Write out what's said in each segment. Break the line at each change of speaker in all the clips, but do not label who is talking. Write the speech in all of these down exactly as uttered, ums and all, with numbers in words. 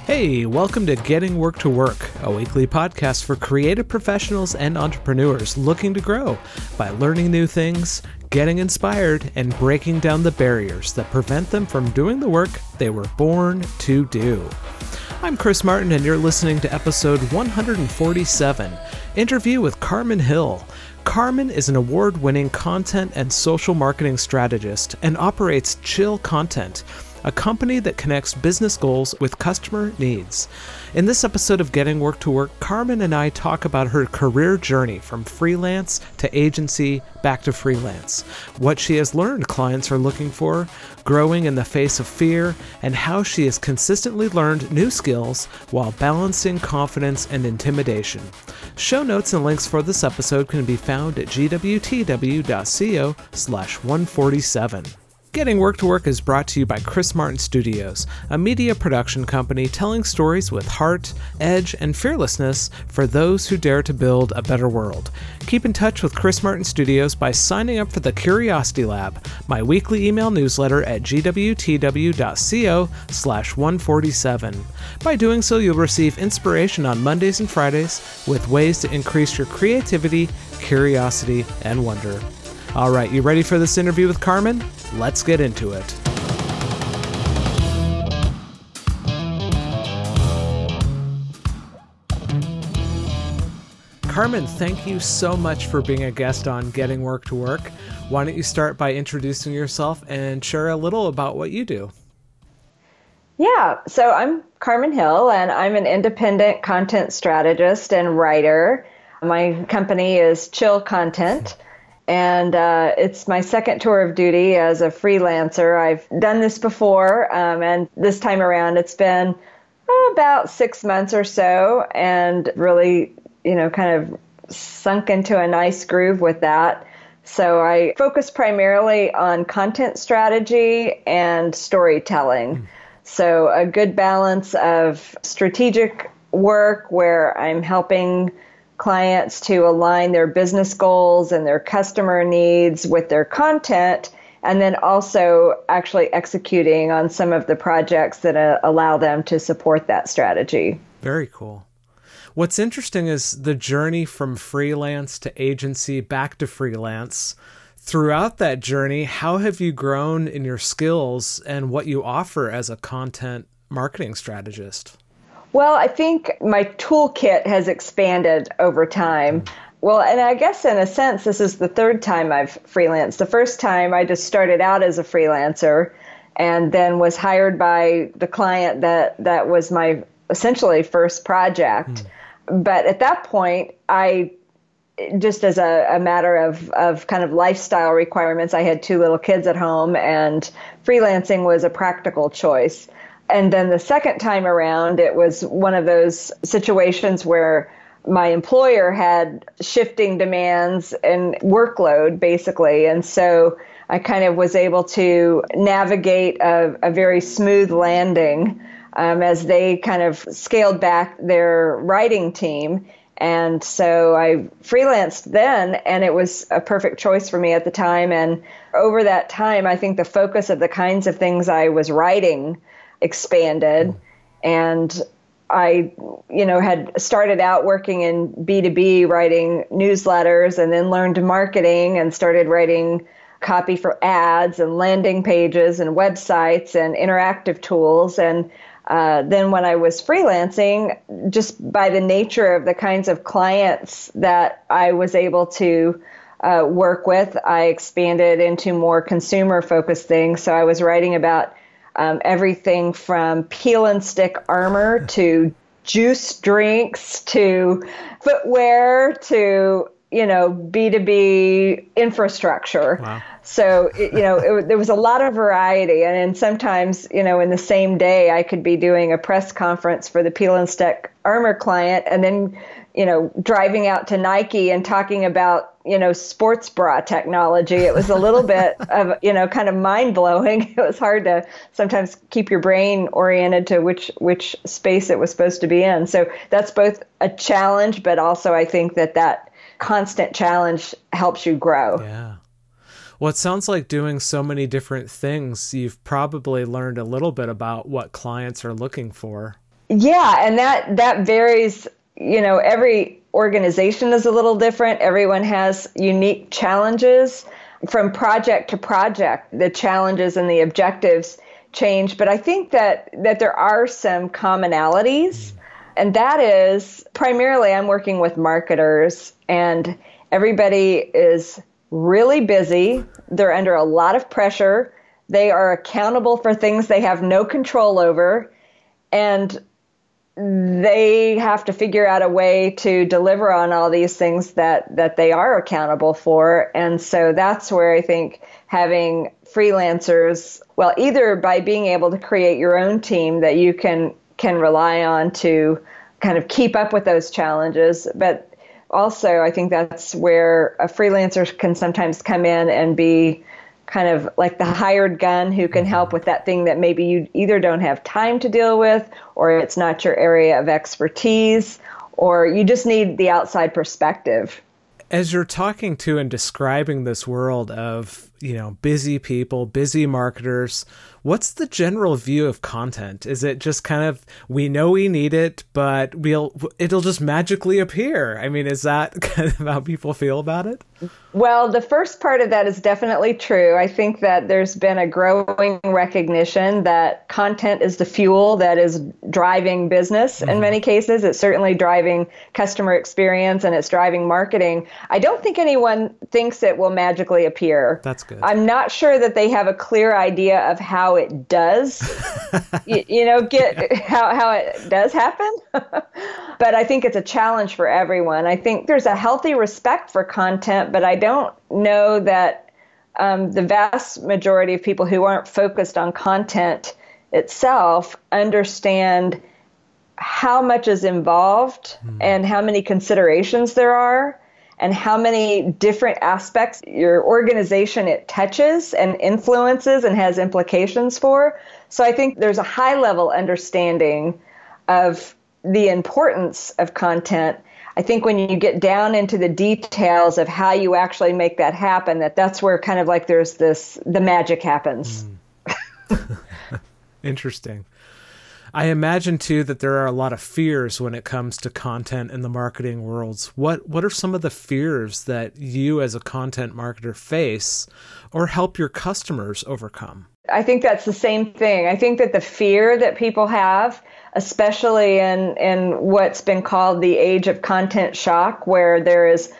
Hey, welcome to Getting Work to Work, a weekly podcast for creative professionals and entrepreneurs looking to grow by learning new things, getting inspired, and breaking down the barriers that prevent them from doing the work they were born to do. I'm Chris Martin, and you're listening to episode one forty-seven, Interview with Carmen Hill. Carmen is an award-winning content and social marketing strategist and operates Chill Content, a company that connects business goals with customer needs. In this episode of Getting Work to Work, Carmen and I talk about her career journey from freelance to agency back to freelance, what she has learned clients are looking for, growing in the face of fear, and how she has consistently learned new skills while balancing confidence and intimidation. Show notes and links for this episode can be found at gwtw.co slash 147. Getting Work to Work is brought to you by Chris Martin Studios, a media production company telling stories with heart, edge, and fearlessness for those who dare to build a better world. Keep in touch with Chris Martin Studios by signing up for the Curiosity Lab, my weekly email newsletter at gwtw.co slash 147. By doing so, you'll receive inspiration on Mondays and Fridays with ways to increase your creativity, curiosity, and wonder. All right, you ready for this interview with Carmen? Let's get into it. Carmen, thank you so much for being a guest on Getting Work to Work. Why don't you start by introducing yourself and share a little about what you do?
Yeah, so I'm Carmen Hill, and I'm an independent content strategist and writer. My company is Chill Content. And uh, it's my second tour of duty as a freelancer. I've done this before, um, and this time around it's been oh, about six months or so, and really, you know, kind of sunk into a nice groove with that. So I focus primarily on content strategy and storytelling. Mm. So a good balance of strategic work where I'm helping clients to align their business goals and their customer needs with their content, and then also actually executing on some of the projects that uh, allow them to support that strategy.
Very cool. What's interesting is the journey from freelance to agency back to freelance. Throughout that journey, how have you grown in your skills and what you offer as a content marketing strategist?
Well, I think my toolkit has expanded over time. Well, and I guess in a sense, this is the third time I've freelanced. The first time I just started out as a freelancer and then was hired by the client that, that was my essentially first project. Mm. But at that point, I just as a, a matter of, of kind of lifestyle requirements, I had two little kids at home, and freelancing was a practical choice. And then the second time around, it was one of those situations where my employer had shifting demands and workload, basically. And so I kind of was able to navigate a, a very smooth landing um, as they kind of scaled back their writing team. And so I freelanced then, and it was a perfect choice for me at the time. And over that time, I think the focus of the kinds of things I was writing expanded, and I, you know, had started out working in B two B, writing newsletters, and then learned marketing and started writing copy for ads and landing pages and websites and interactive tools. And uh, then when I was freelancing, just by the nature of the kinds of clients that I was able to uh, work with, I expanded into more consumer-focused things. So I was writing about Um, everything from peel and stick armor to juice drinks to footwear to, you know, B two B infrastructure. Wow. So, it, you know, it, there was a lot of variety. And then sometimes, you know, in the same day, I could be doing a press conference for the peel and stick armor client, and then, you know, driving out to Nike and talking about, you know, sports bra technology. It was a little bit of, you know, kind of mind blowing. It was hard to sometimes keep your brain oriented to which, which space it was supposed to be in. So that's both a challenge, but also I think that that constant challenge helps you grow.
Yeah. Well, it sounds like doing so many different things, you've probably learned a little bit about what clients are looking for.
Yeah, and that that varies, you know, every organization is a little different. Everyone has unique challenges from project to project. The challenges and the objectives change, but I think that that there are some commonalities, and that is primarily I'm working with marketers, and everybody is really busy. They're under a lot of pressure. They are accountable for things they have no control over, and they have to figure out a way to deliver on all these things that, that they are accountable for. And so that's where I think having freelancers, well, either by being able to create your own team that you can can rely on to kind of keep up with those challenges, but also I think that's where a freelancer can sometimes come in and be kind of like the hired gun who can help with that thing that maybe you either don't have time to deal with, or it's not your area of expertise, or you just need the outside perspective.
As you're talking to and describing this world of, you know, busy people, busy marketers, what's the general view of content? Is it just kind of, we know we need it, but we'll it'll just magically appear? I mean, is that kind of how people feel about it?
Well, the first part of that is definitely true. I think that there's been a growing recognition that content is the fuel that is driving business. Mm-hmm. In many cases, it's certainly driving customer experience and it's driving marketing. I don't think anyone thinks it will magically appear.
That's good.
I'm not sure that they have a clear idea of how it does, you, you know, get yeah. how, how it does happen. But I think it's a challenge for everyone. I think there's a healthy respect for content, but I don't know that um, the vast majority of people who aren't focused on content itself understand how much is involved mm. and how many considerations there are and how many different aspects your organization it touches and influences and has implications for. So I think there's a high level understanding of the importance of content. I think when you get down into the details of how you actually make that happen, that that's where kind of like there's this, the magic happens.
Mm. Interesting. I imagine too that there are a lot of fears when it comes to content in the marketing worlds. What what are some of the fears that you as a content marketer face or help your customers overcome?
I think that's the same thing. I think that the fear that people have, especially in, in what's been called the age of content shock, where there is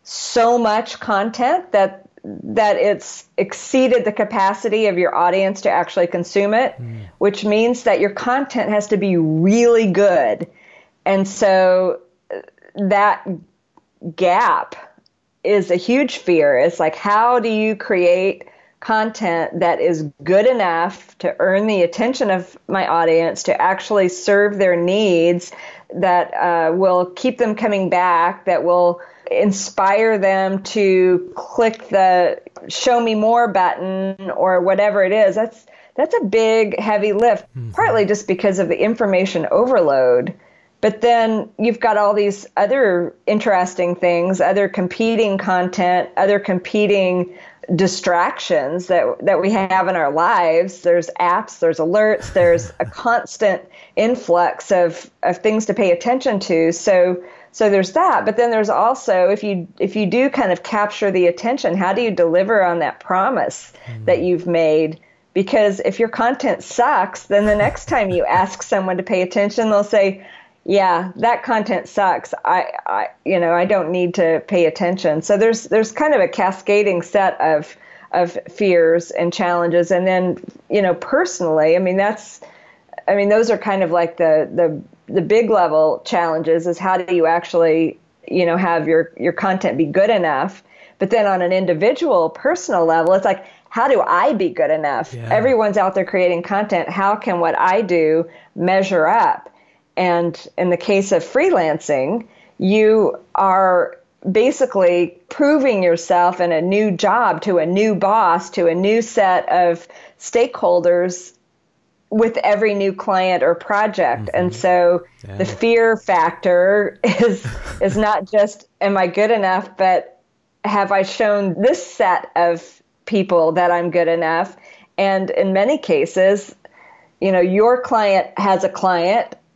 so much content that that it's exceeded the capacity of your audience to actually consume it, mm. which means that your content has to be really good. And so that gap is a huge fear. It's like, how do you create content that is good enough to earn the attention of my audience, to actually serve their needs, that uh, will keep them coming back, that will inspire them to click the show me more button or whatever it is. That's that's a big, heavy lift, mm-hmm. partly just because of the information overload. But then you've got all these other interesting things, other competing content, other competing distractions that that we have in our lives. There's apps, there's alerts, there's a constant influx of, of things to pay attention to. So so there's that. But then there's also, if you if you do kind of capture the attention, how do you deliver on that promise mm. that you've made? Because if your content sucks, then the next time you ask someone to pay attention, they'll say, yeah, that content sucks. I, I, you know, I don't need to pay attention. So there's there's kind of a cascading set of of fears and challenges. And then, you know, personally, I mean, that's, I mean, those are kind of like the the the big level challenges is how do you actually, you know, have your your content be good enough? But then on an individual, personal level, it's like, how do I be good enough? Yeah. Everyone's out there creating content. How can what I do measure up? And in the case of freelancing, you are basically proving yourself in a new job to a new boss, to a new set of stakeholders with every new client or project. Mm-hmm. And so yeah. the fear factor is is not just, am I good enough, but have I shown this set of people that I'm good enough? And in many cases, you know, your client has a client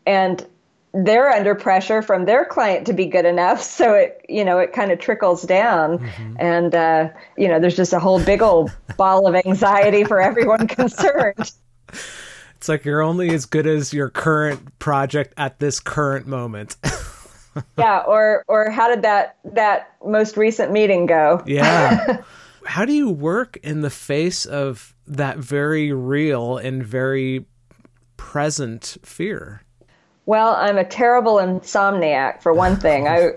and they're under pressure from their client to be good enough. So it, you know, it kind of trickles down, mm-hmm. and, uh, you know, there's just a whole big old ball of anxiety for everyone concerned.
It's like you're only as good as your current project at this current moment.
Yeah. Or, or how did that, that most recent meeting go?
Yeah. How do you work in the face of that very real and very present fear?
Well, I'm a terrible insomniac, for one thing. I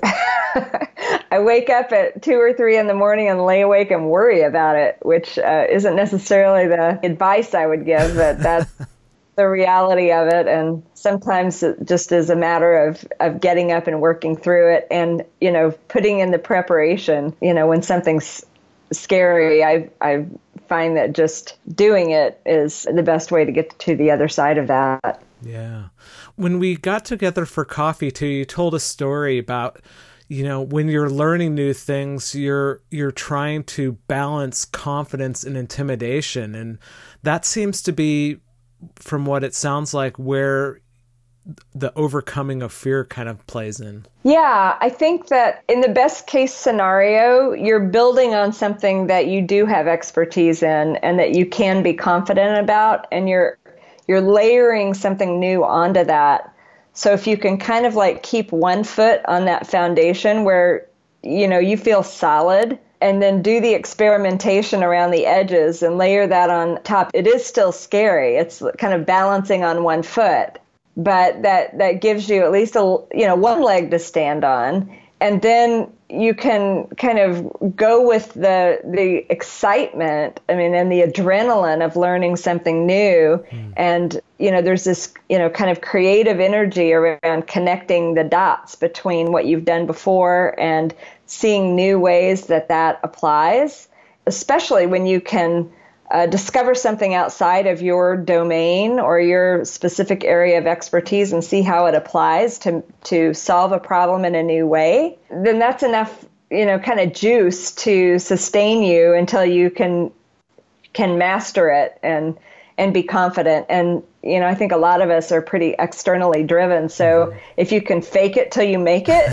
I wake up at two or three in the morning and lay awake and worry about it, which uh, isn't necessarily the advice I would give, but that's the reality of it. And sometimes it just is a matter of, of getting up and working through it and, you know, putting in the preparation. You know, when something's scary, I I find that just doing it is the best way to get to the other side of that.
Yeah. When we got together for coffee too, you told a story about, you know, when you're learning new things, you're you're trying to balance confidence and intimidation. And that seems to be, from what it sounds like, where the overcoming of fear kind of plays in.
Yeah, I think that in the best case scenario, you're building on something that you do have expertise in and that you can be confident about, and you're You're layering something new onto that. So if you can kind of like keep one foot on that foundation where, you know, you feel solid, and then do the experimentation around the edges and layer that on top, it is still scary. It's kind of balancing on one foot, but that, that gives you at least a, you know, one leg to stand on. And then you can kind of go with the the excitement, I mean, and the adrenaline of learning something new. Mm. And, you know, there's this, you know, kind of creative energy around connecting the dots between what you've done before and seeing new ways that that applies, especially when you can Uh, discover something outside of your domain or your specific area of expertise and see how it applies to to solve a problem in a new way, then that's enough, you know, kind of juice to sustain you until you can can master it and and be confident. And, you know, I think a lot of us are pretty externally driven. So mm-hmm. if you can fake it till you make it,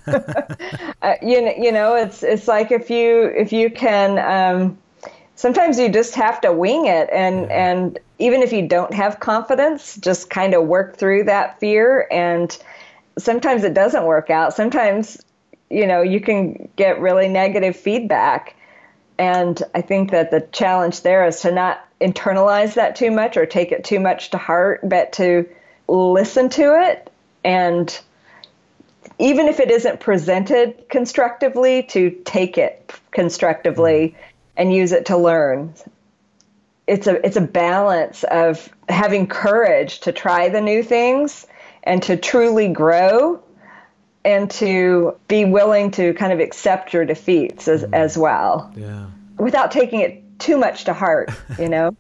uh, you know, you know, it's it's like if you if you can. Um, Sometimes you just have to wing it, and, yeah. and even if you don't have confidence, just kind of work through that fear. And sometimes it doesn't work out. Sometimes, you know, you can get really negative feedback. And I think that the challenge there is to not internalize that too much or take it too much to heart, but to listen to it. And even if it isn't presented constructively, to take it constructively. Mm-hmm. And use it to learn. It's a it's a balance of having courage to try the new things and to truly grow, and to be willing to kind of accept your defeats as, as well.
Yeah.
Without taking it too much to heart, you know?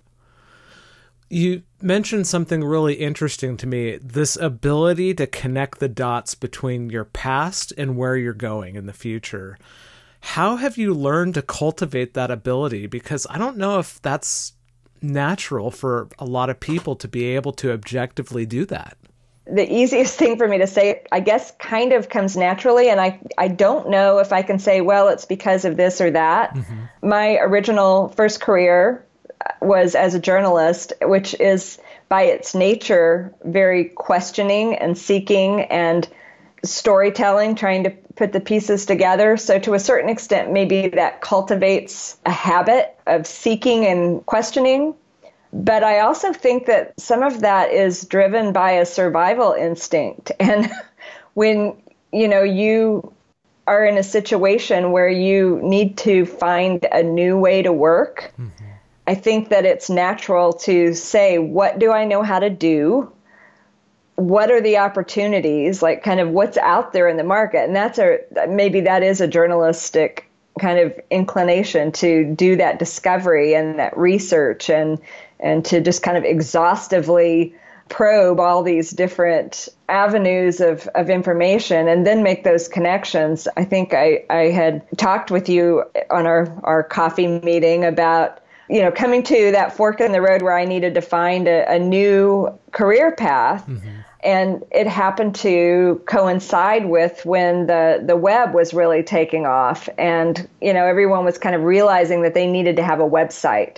You mentioned something really interesting to me, this ability to connect the dots between your past and where you're going in the future. How have you learned to cultivate that ability? Because I don't know if that's natural for a lot of people to be able to objectively do that.
The easiest thing for me to say, I guess, kind of comes naturally. And I, I don't know if I can say, well, it's because of this or that. Mm-hmm. My original first career was as a journalist, which is by its nature very questioning and seeking and storytelling, trying to put the pieces together. So to a certain extent, maybe that cultivates a habit of seeking and questioning. But I also think that some of that is driven by a survival instinct. And when, you know, you are in a situation where you need to find a new way to work, mm-hmm. I think that it's natural to say, what do I know how to do? What are the opportunities, like kind of what's out there in the market? And that's a, maybe that is a journalistic kind of inclination to do that discovery and that research and, and to just kind of exhaustively probe all these different avenues of, of information and then make those connections. I think I, I had talked with you on our, our coffee meeting about you know, coming to that fork in the road where I needed to find a, a new career path. Mm-hmm. And it happened to coincide with when the, the web was really taking off. And, you know, everyone was kind of realizing that they needed to have a website.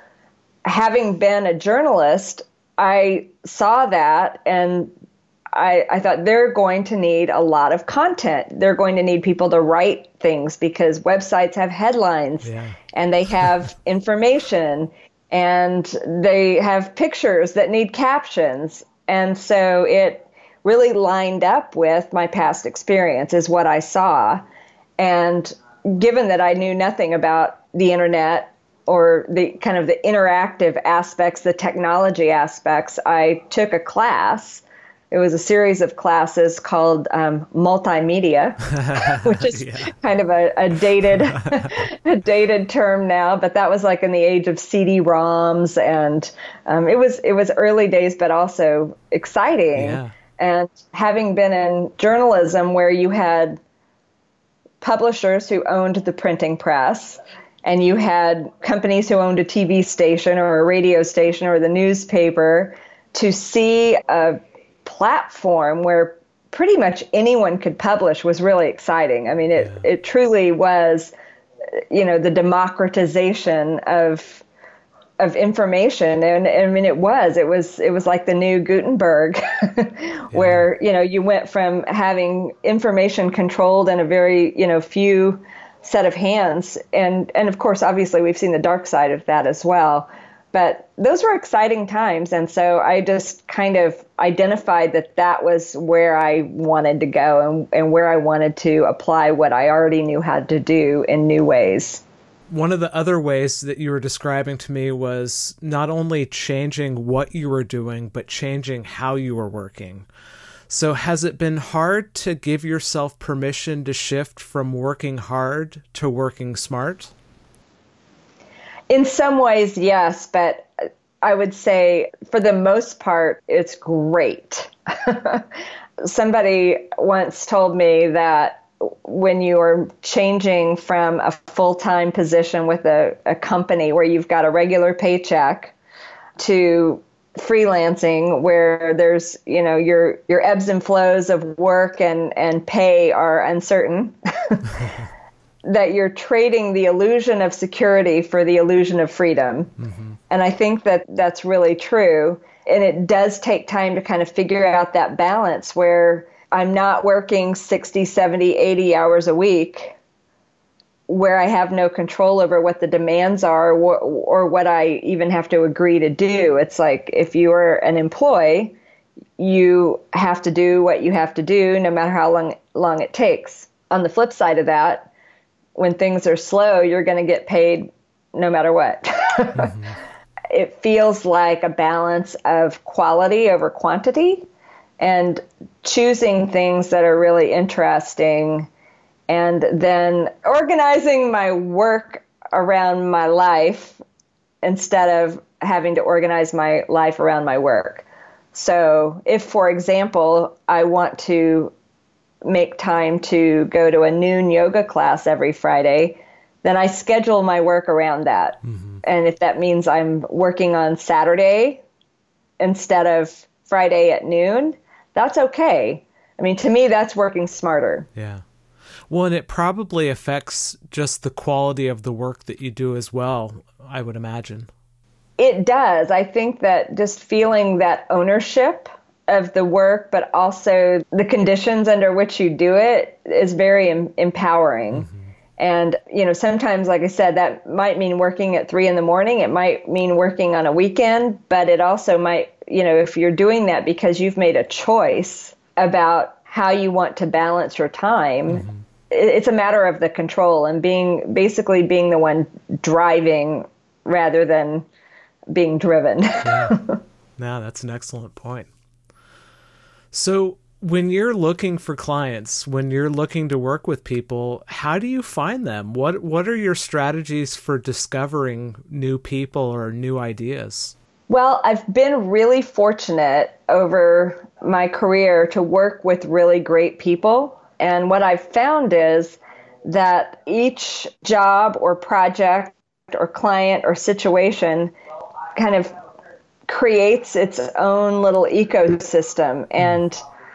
Having been a journalist, I saw that and I, I thought they're going to need a lot of content. They're going to need people to write things because websites have headlines yeah. and they have information and they have pictures that need captions. And so it really lined up with my past experience is what I saw. And given that I knew nothing about the internet or the kind of the interactive aspects, the technology aspects, I took a class. It was a series of classes called um, multimedia, which is yeah. kind of a, a dated a dated term now, but that was like in the age of C D ROMs, and um, it was it was early days, but also exciting. Yeah. And having been in journalism, where you had publishers who owned the printing press, and you had companies who owned a T V station or a radio station or the newspaper, to see a platform where pretty much anyone could publish was really exciting. I mean, it, yeah. it truly was, you know, the democratization of of information. And I mean, it was, it was, it was like the new Gutenberg, where, yeah. you know, you went from having information controlled in a very, you know, few set of hands. And, and of course, obviously, we've seen the dark side of that as well. But those were exciting times. And so I just kind of identified that that was where I wanted to go and, and where I wanted to apply what I already knew how to do in new ways.
One of the other ways that you were describing to me was not only changing what you were doing, but changing how you were working. So has it been hard to give yourself permission to shift from working hard to working smart?
In some ways, yes, but I would say for the most part, it's great. Somebody once told me that when you are changing from a full-time position with a, a company where you've got a regular paycheck to freelancing where there's, you know, your your ebbs and flows of work and, and pay are uncertain, that you're trading the illusion of security for the illusion of freedom. Mm-hmm. And I think that that's really true. And it does take time to kind of figure out that balance where I'm not working sixty, seventy, eighty hours a week, where I have no control over what the demands are or, or what I even have to agree to do. It's like if you are an employee, you have to do what you have to do no matter how long, long it takes. On the flip side of that, when things are slow, you're going to get paid no matter what. Mm-hmm. It feels like a balance of quality over quantity and choosing things that are really interesting and then organizing my work around my life instead of having to organize my life around my work. So if, for example, I want to make time to go to a noon yoga class every Friday, then I schedule my work around that. Mm-hmm. And if that means I'm working on Saturday instead of Friday at noon, that's okay. I mean, to me, that's working smarter.
Yeah. Well, and it probably affects just the quality of the work that you do as well, I would imagine.
It does. I think that just feeling that ownership of the work, but also the conditions under which you do it is very em- empowering. Mm-hmm. And, you know, sometimes, like I said, that might mean working at three in the morning. It might mean working on a weekend, but it also might, you know, if you're doing that because you've made a choice about how you want to balance your time, mm-hmm. it's a matter of the control and being basically being the one driving rather than being driven.
Yeah. No, that's an excellent point. So when you're looking for clients, when you're looking to work with people, how do you find them? What what are your strategies for discovering new people or new ideas?
Well, I've been really fortunate over my career to work with really great people. And what I've found is that each job or project or client or situation kind of creates its own little ecosystem. And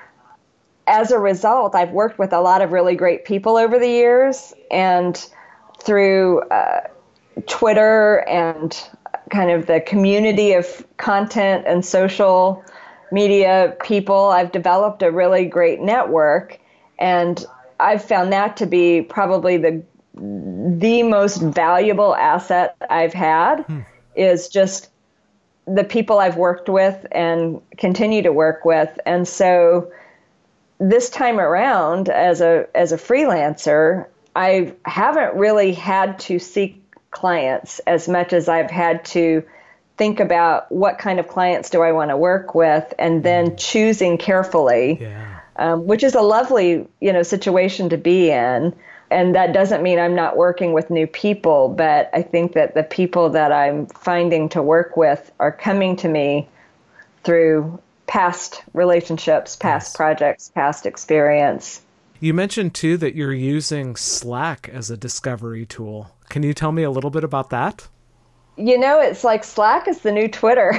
as a result, I've worked with a lot of really great people over the years, and through uh, Twitter and kind of the community of content and social media people, I've developed a really great network. And I've found that to be probably the the most valuable asset I've had hmm. is just the people I've worked with and continue to work with. And so this time around, as a as a freelancer, I haven't really had to seek clients as much as I've had to think about what kind of clients do I want to work with, and then choosing carefully, yeah. um, which is a lovely, you know, situation to be in. And that doesn't mean I'm not working with new people, but I think that the people that I'm finding to work with are coming to me through past relationships, past yes. projects, past experience.
You mentioned, too, that you're using Slack as a discovery tool. Can you tell me a little bit about that?
You know, it's like Slack is the new Twitter.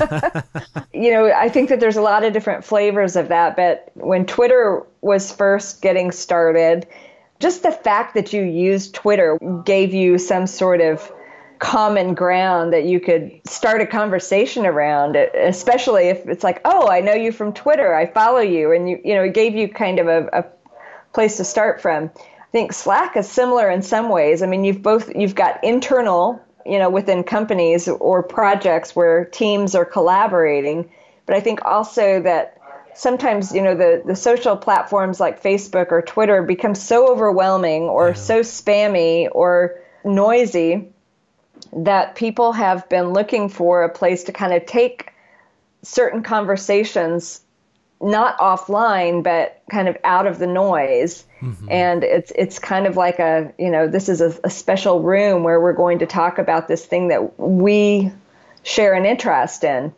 You know, I think that there's a lot of different flavors of that. But when Twitter was first getting started, just the fact that you used Twitter gave you some sort of common ground that you could start a conversation around, especially if it's like, oh, I know you from Twitter, I follow you. And, you, you know, it gave you kind of a, a place to start from. I think Slack is similar in some ways. I mean, you've both, you've got internal, you know, within companies or projects where teams are collaborating. But I think also that sometimes, you know, the, the social platforms like Facebook or Twitter become so overwhelming or yeah. so spammy or noisy that people have been looking for a place to kind of take certain conversations, not offline, but kind of out of the noise. Mm-hmm. And it's it's kind of like a, you know, this is a, a special room where we're going to talk about this thing that we share an interest in.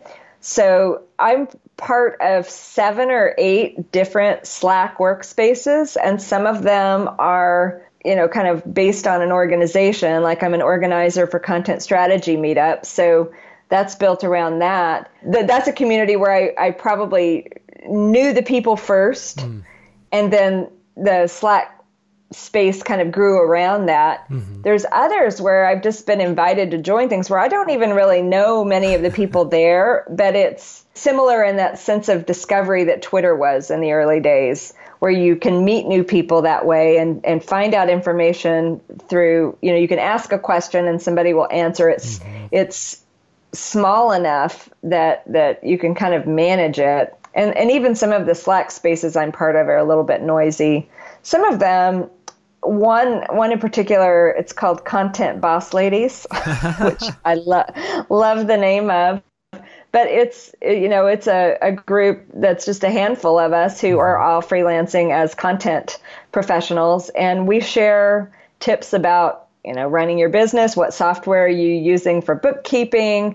So I'm part of seven or eight different Slack workspaces, and some of them are, you know, kind of based on an organization. Like I'm an organizer for Content Strategy Meetup, so that's built around that. That's a community where I, I probably knew the people first, mm. and then the Slack space kind of grew around that. Mm-hmm. There's others where I've just been invited to join things where I don't even really know many of the people there, but it's similar in that sense of discovery that Twitter was in the early days, where you can meet new people that way and, and find out information through, you know, you can ask a question and somebody will answer. It's, mm-hmm. it's small enough that, that you can kind of manage it. And, and even some of the Slack spaces I'm part of are a little bit noisy. Some of them, One one in particular, it's called Content Boss Ladies, which I love love the name of. But it's, you know, it's a, a group that's just a handful of us who are all freelancing as content professionals. And we share tips about, you know, running your business. What software are you using for bookkeeping?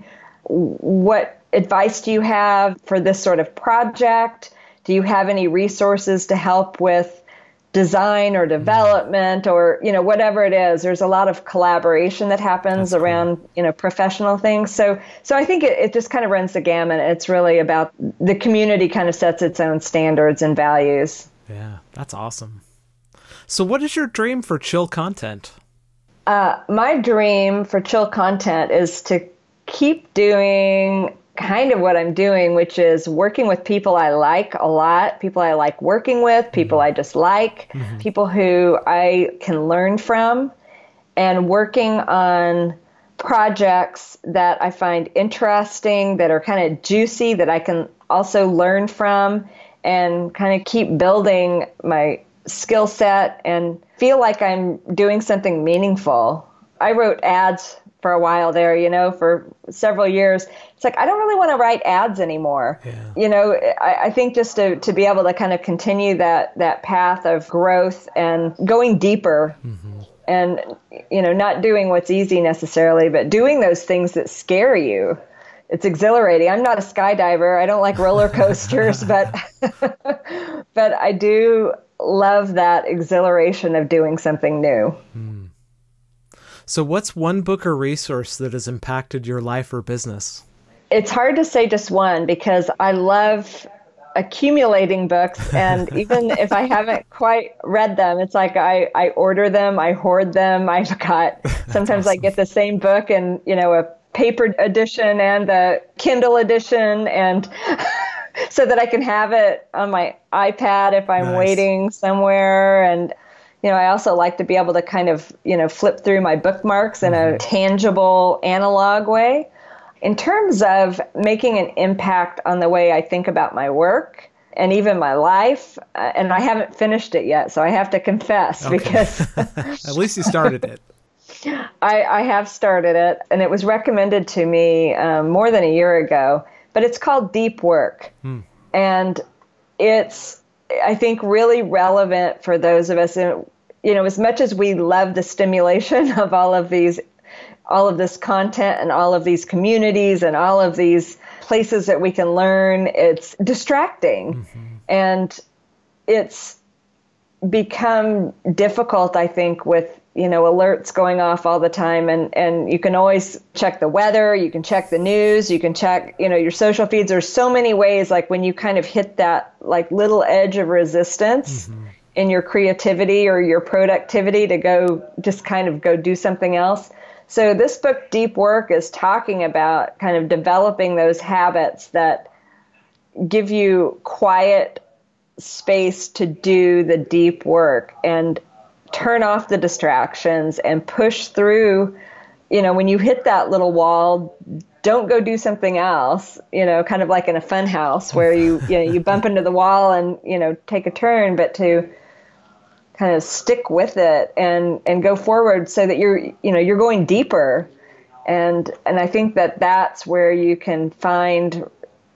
What advice do you have for this sort of project? Do you have any resources to help with design or development or, you know, whatever it is? There's a lot of collaboration that happens That's around, cool. you know, professional things. So, so I think it, it just kind of runs the gamut. It's really about the community kind of sets its own standards and values.
Yeah, that's awesome. So what is your dream for Chill Content?
Uh, my dream for Chill Content is to keep doing kind of what I'm doing, which is working with people I like a lot, people I like working with, people I just like, mm-hmm. people who I can learn from, and working on projects that I find interesting, that are kind of juicy, that I can also learn from, and kind of keep building my skill set and feel like I'm doing something meaningful. I wrote ads for a while there, you know, for several years. It's like, I don't really want to write ads anymore. Yeah. You know, I, I think just to, to be able to kind of continue that, that path of growth and going deeper mm-hmm. and, you know, not doing what's easy necessarily, but doing those things that scare you. It's exhilarating. I'm not a skydiver. I don't like roller coasters, but, but I do love that exhilaration of doing something new.
Mm. So what's one book or resource that has impacted your life or business?
It's hard to say just one because I love accumulating books, and even if I haven't quite read them, it's like I, I order them, I hoard them. I've got, sometimes awesome. I get the same book in, you know, a paper edition and the Kindle edition, and so that I can have it on my iPad if I'm nice. waiting somewhere. And, you know, I also like to be able to kind of, you know, flip through my bookmarks in mm-hmm. a tangible, analog way. In terms of making an impact on the way I think about my work and even my life, uh, and I haven't finished it yet, so I have to confess okay. because...
At least you started it.
I, I have started it, and it was recommended to me um, more than a year ago, but it's called Deep Work. Hmm. And it's, I think, really relevant for those of us, in, you know, as much as we love the stimulation of all of these all of this content and all of these communities and all of these places that we can learn, it's distracting. Mm-hmm. And it's become difficult, I think, with, you know, alerts going off all the time. And, and you can always check the weather, you can check the news, you can check, you know, your social feeds. There's so many ways, like when you kind of hit that like little edge of resistance mm-hmm. in your creativity or your productivity to go just kind of go do something else. So this book, Deep Work, is talking about kind of developing those habits that give you quiet space to do the deep work and turn off the distractions and push through. You know, when you hit that little wall, don't go do something else, you know, kind of like in a fun house where you, you know, you bump into the wall and, you know, take a turn, but to kind of stick with it and, and go forward so that you're, you know, you're going deeper. And, and I think that that's where you can find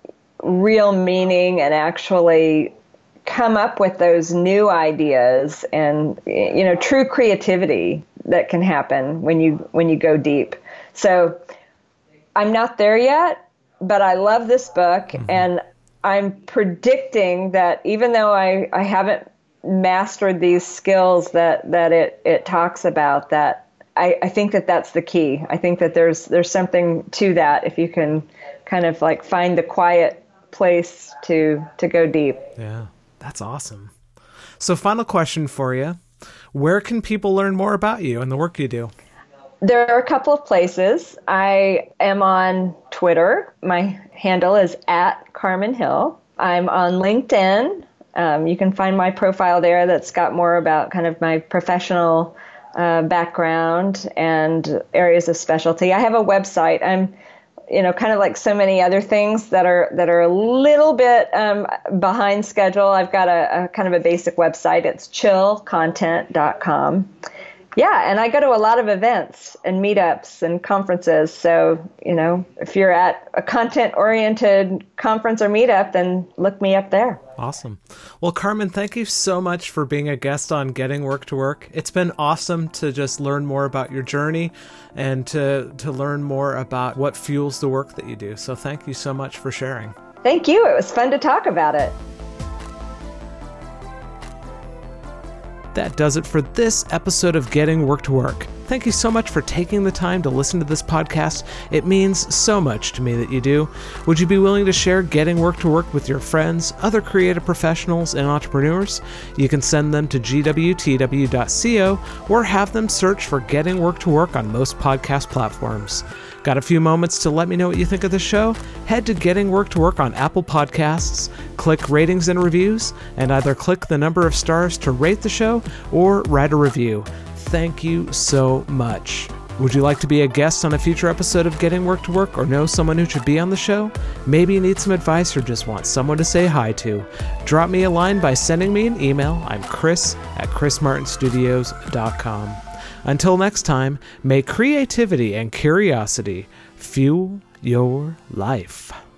real meaning and actually come up with those new ideas and, you know, true creativity that can happen when you, when you go deep. So I'm not there yet, but I love this book mm-hmm. and I'm predicting that even though I, I haven't mastered these skills that, that it, it talks about, that I, I think that that's the key. I think that there's there's something to that if you can kind of like find the quiet place to to go deep.
Yeah, that's awesome. So final question for you. Where can people learn more about you and the work you do?
There are a couple of places. I am on Twitter. My handle is at Carmen Hill. I'm on LinkedIn. Um, you can find my profile there that's got more about kind of my professional uh, background and areas of specialty. I have a website. I'm, you know, kind of like so many other things that are that are a little bit um, behind schedule. I've got a, a kind of a basic website. It's chill content dot com. Yeah, and I go to a lot of events and meetups and conferences. So, you know, if you're at a content-oriented conference or meetup, then look me up there.
Awesome. Well, Carmen, thank you so much for being a guest on Getting Work to Work. It's been awesome to just learn more about your journey and to, to learn more about what fuels the work that you do. So thank you so much for sharing.
Thank you. It was fun to talk about it.
That does it for this episode of Getting Work to Work. Thank you so much for taking the time to listen to this podcast. It means so much to me that you do. Would you be willing to share Getting Work to Work with your friends, other creative professionals, and entrepreneurs? You can send them to g w t w dot co or have them search for Getting Work to Work on most podcast platforms. Got a few moments to let me know what you think of the show? Head to Getting Work to Work on Apple Podcasts, click ratings and reviews, and either click the number of stars to rate the show or write a review. Thank you so much. Would you like to be a guest on a future episode of Getting Work to Work or know someone who should be on the show? Maybe you need some advice or just want someone to say hi to. Drop me a line by sending me an email. I'm Chris at chris martin studios dot com. Until next time, may creativity and curiosity fuel your life.